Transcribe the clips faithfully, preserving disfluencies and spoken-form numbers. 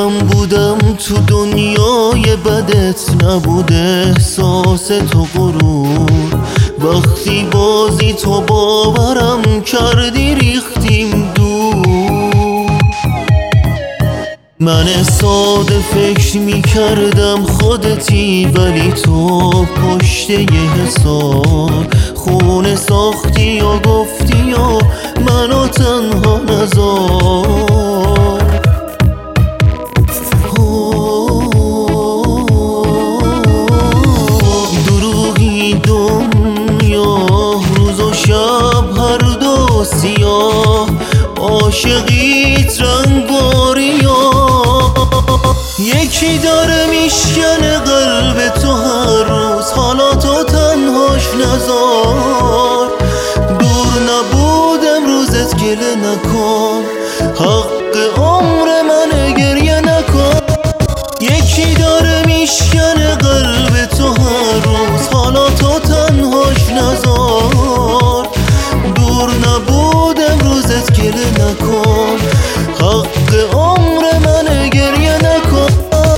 کم بودم تو دنیای بدت نبود احساس تو غرور. وقتی بازی تو باورم کردی ریختیم دور. من ساده فکر می کردم خودتی، ولی تو پشت یه حساب خونه ساختی و گفتی و منو تنها نذار. دروغی دنیا روز و شب هر دو سیاه، عاشقیت رنگاریا. یکی داره میشکنه قلب تو هر روز، حالا تو تنهاش نذار. دور نبود امروزت گله نکن، حق عمر من گریه نکن. یکی داره میشکنه قلب تو هر روز، حالا تو تنهاش نذار. دور نبود امروزت گله نکن، حق عمر من گریه نکن.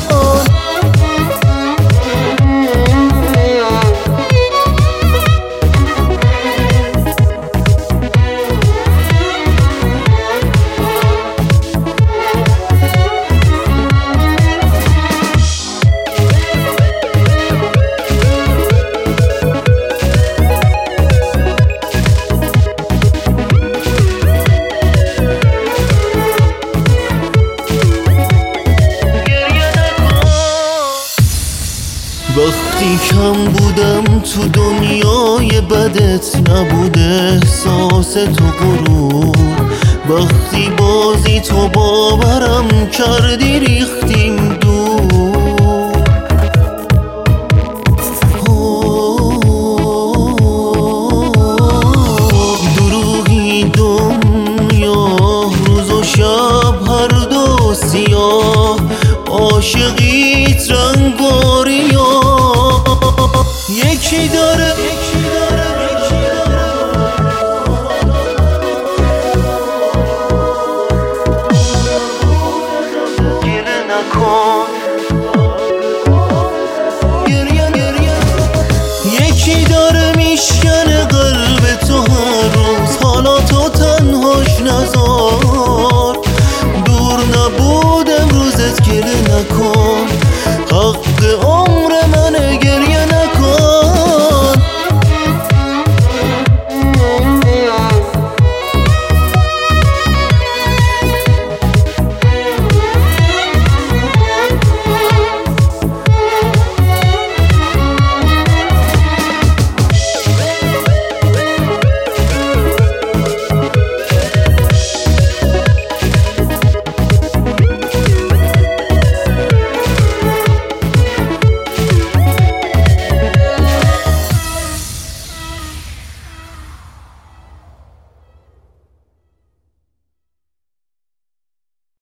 وقتی کم بودم تو دنیای بدت نبود احساس تو غرور. وقتی بازی تو باورم کردی ریختیم دور.